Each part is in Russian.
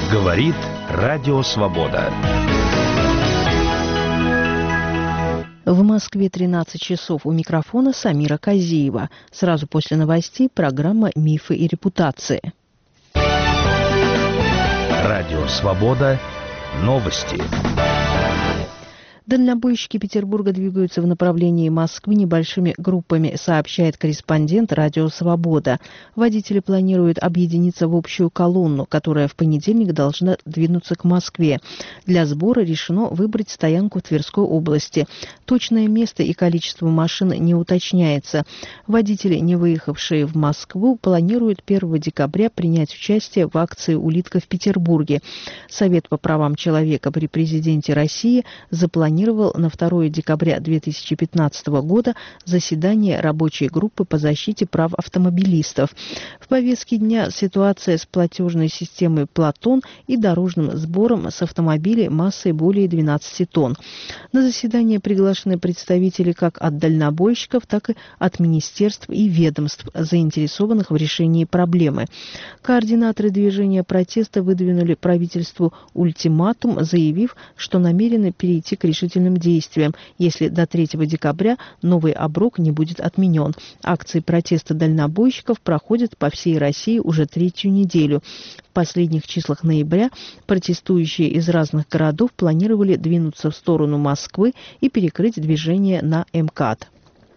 Говорит Радио Свобода. В Москве 13 часов. У микрофона Самира Казиева. Сразу после новостей программа «Мифы и репутации». Радио Свобода. Новости. Дальнобойщики Петербурга двигаются в направлении Москвы небольшими группами, сообщает корреспондент «Радио Свобода». Водители планируют объединиться в общую колонну, которая в понедельник должна двинуться к Москве. Для сбора решено выбрать стоянку в Тверской области. Точное место и количество машин не уточняется. Водители, не выехавшие в Москву, планируют 1 декабря принять участие в акции «Улитка» в Петербурге. Совет по правам человека при президенте России запланировал на 2 декабря 2015 года заседание рабочей группы по защите прав автомобилистов. В повестке дня ситуация с платежной системой «Платон» и дорожным сбором с автомобилей массой более 12 тонн. На заседание приглашены представители как от дальнобойщиков, так и от министерств и ведомств, заинтересованных в решении проблемы. Координаторы движения протеста выдвинули правительству ультиматум, заявив, что намерены перейти к решительным действиям, если до 3 декабря новый оброк не будет отменен. Акции протеста дальнобойщиков проходят по всей России уже 3-ю неделю. В последних числах ноября протестующие из разных городов планировали двинуться в сторону Москвы и перекрыть движение на МКАД.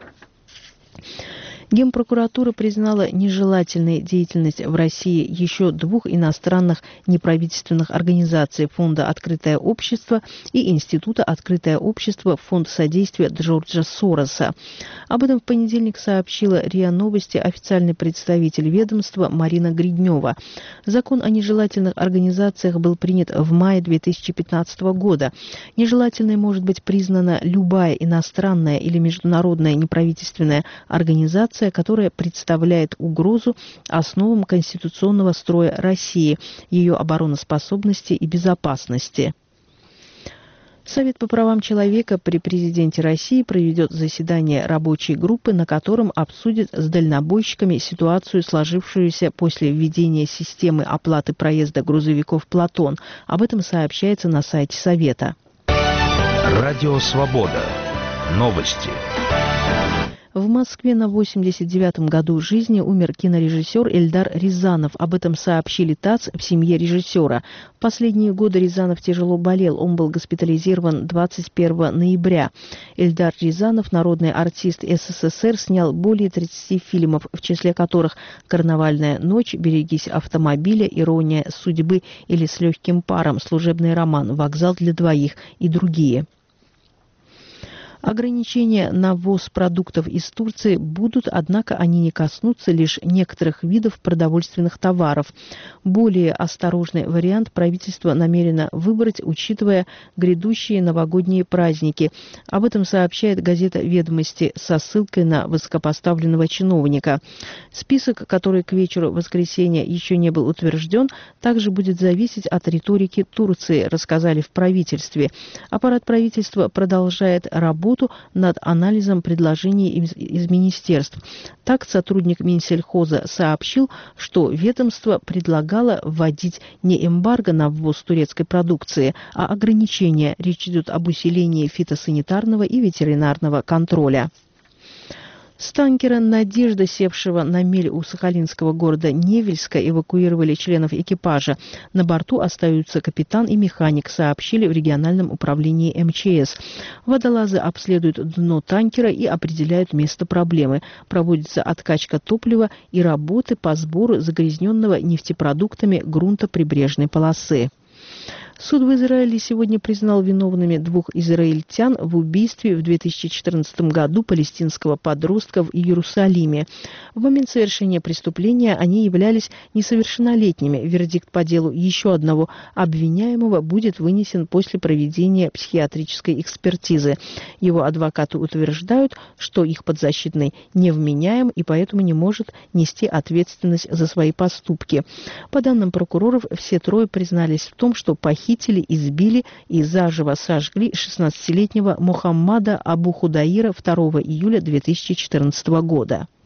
Генпрокуратура признала нежелательной деятельность в России еще 2 иностранных неправительственных организаций Фонда «Открытое общество» и Института «Открытое общество. Фонд содействия Джорджа Сороса». Об этом в понедельник сообщила РИА Новости официальный представитель ведомства Марина Гриднева. Закон о нежелательных организациях был принят в мае 2015 года. Нежелательной может быть признана любая иностранная или международная неправительственная организация, которая представляет угрозу основам конституционного строя России, ее обороноспособности и безопасности. Совет по правам человека при президенте России проведет заседание рабочей группы, на котором обсудит с дальнобойщиками ситуацию, сложившуюся после введения системы оплаты проезда грузовиков «Платон». Об этом сообщается на сайте Совета. Радио Свобода. Новости. В Москве на 89-м году жизни умер кинорежиссер Эльдар Рязанов. Об этом сообщили ТАСС в семье режиссера. В последние годы Рязанов тяжело болел. Он был госпитализирован 21 ноября. Эльдар Рязанов, народный артист СССР, снял более 30 фильмов, в числе которых «Карнавальная ночь», «Берегись автомобиля», «Ирония судьбы» или «С легким паром», «Служебный роман», «Вокзал для двоих» и другие. Ограничения на ввоз продуктов из Турции будут, однако они не коснутся лишь некоторых видов продовольственных товаров. Более осторожный вариант правительство намерено выбрать, учитывая грядущие новогодние праздники. Об этом сообщает газета «Ведомости» со ссылкой на высокопоставленного чиновника. Список, который к вечеру воскресенья еще не был утвержден, также будет зависеть от риторики Турции, рассказали в правительстве. Аппарат правительства продолжает работу над анализом предложений из министерств. Так, сотрудник Минсельхоза сообщил, что ведомство предлагало вводить не эмбарго на ввоз турецкой продукции, а ограничения. Речь идет об усилении фитосанитарного и ветеринарного контроля. С танкера «Надежда», севшего на мель у сахалинского города Невельска, эвакуировали членов экипажа. На борту остаются капитан и механик, сообщили в региональном управлении МЧС. Водолазы обследуют дно танкера и определяют место проблемы. Проводится откачка топлива и работы по сбору загрязненного нефтепродуктами грунта прибрежной полосы. Суд в Израиле сегодня признал виновными 2 израильтян в убийстве в 2014 году палестинского подростка в Иерусалиме. В момент совершения преступления они являлись несовершеннолетними. Вердикт по делу еще одного обвиняемого будет вынесен после проведения психиатрической экспертизы. Его адвокаты утверждают, что их подзащитный невменяем и поэтому не может нести ответственность за свои поступки. По данным прокуроров, все 3 признались в том, что похитили, избили и заживо сожгли 16-летнего Мухаммада Абу Худаира 2 июля 2014 года.